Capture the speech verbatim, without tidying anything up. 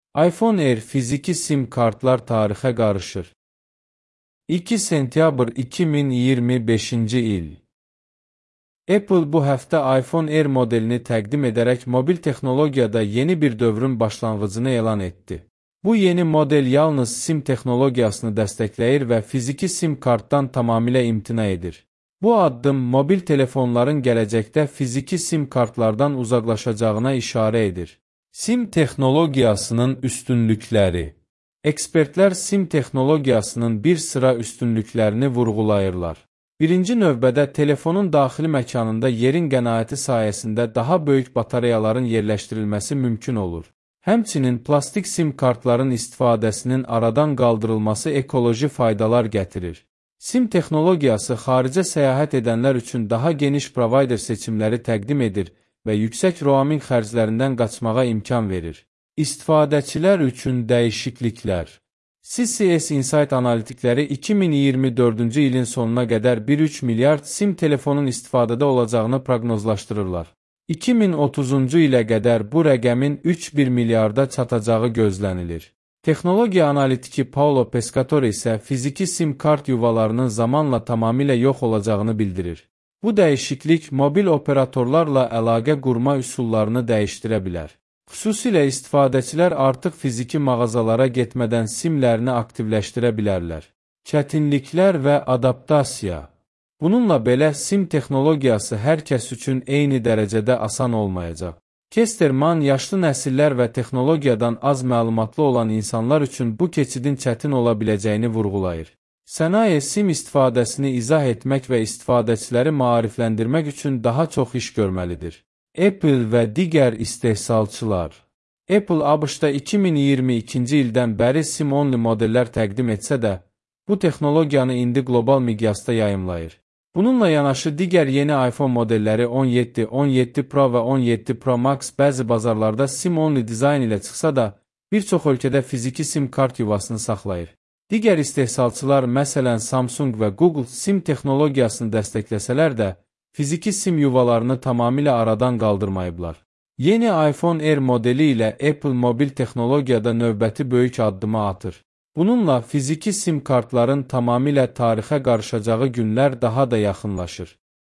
iPhone Air fiziki sim kartlar tarixə qarışır. iki sentyabr iki min iyirmi beşinci il. Apple bu həftə iPhone Air modelini təqdim edərək mobil texnologiyada yeni bir dövrün başlanğıcını elan etdi. Bu yeni model yalnız sim texnologiyasını dəstəkləyir və fiziki sim kartdan tamamilə imtina edir. Bu addım mobil telefonların gələcəkdə fiziki sim kartlardan uzaqlaşacağına işarə edir. Sim texnologiyasının üstünlükləri. Ekspertlər sim texnologiyasının bir sıra üstünlüklərini vurğulayırlar. Birinci növbədə telefonun daxili məkanında yerin qənaəti sayəsində daha böyük batareyaların yerləşdirilməsi mümkün olur. Həmçinin plastik sim kartların istifadəsinin aradan qaldırılması ekoloji faydalar gətirir. Sim texnologiyası xaricə səyahət edənlər üçün daha geniş provayder seçimləri təqdim edir və yüksək roaming xərclərindən qaçmağa imkan verir. İstifadəçilər üçün dəyişikliklər. C C S Insight analitikləri iki min iyirmi dördüncü ilin sonuna qədər bir nöqtə üç milyard sim telefonun istifadədə olacağını proqnozlaşdırırlar. iki min otuzuncu ilə qədər bu rəqəmin üç nöqtə bir milyarda çatacağı gözlənilir. Texnologiya analitiki Paulo Pescatore isə fiziki sim kart yuvalarının zamanla tamamilə yox olacağını bildirir. Bu dəyişiklik mobil operatorlarla əlaqə qurma üsullarını dəyişdirə bilər. Xüsusilə istifadəçilər artıq fiziki mağazalara getmədən simlərini aktivləşdirə bilərlər. Çətinliklər və adaptasiya. Bununla belə sim texnologiyası hər kəs üçün eyni dərəcədə asan olmayacaq. Kesterman yaşlı nəsillər və texnologiyadan az məlumatlı olan insanlar üçün bu keçidin çətin ola biləcəyini vurğulayır. Sənaye sim istifadəsini izah etmək və istifadəçiləri maarifləndirmək üçün daha çox iş görməlidir. Apple və digər istehsalçılar. Apple ABŞ-da iki min iyirmi ikinci ildən bəri sim-only modellər təqdim etsə də, bu texnologiyanı indi qlobal miqyasda yayımlayır. Bununla yanaşı digər yeni iPhone modelləri on yeddi, on yeddi Pro və on yeddi Pro Max bəzi bazarlarda sim-only dizayn ilə çıxsa da, bir çox ölkədə fiziki sim kart yuvasını saxlayır. Digər istehsalçılar, məsələn Samsung və Google sim texnologiyasını dəstəkləsələr də, fiziki sim yuvalarını tamamilə aradan qaldırmayıblar. Yeni iPhone Air modeli ilə Apple mobil texnologiyada növbəti böyük addımı atır. Bununla fiziki sim kartların tamamilə tarixə qarışacağı günlər daha da yaxınlaşır.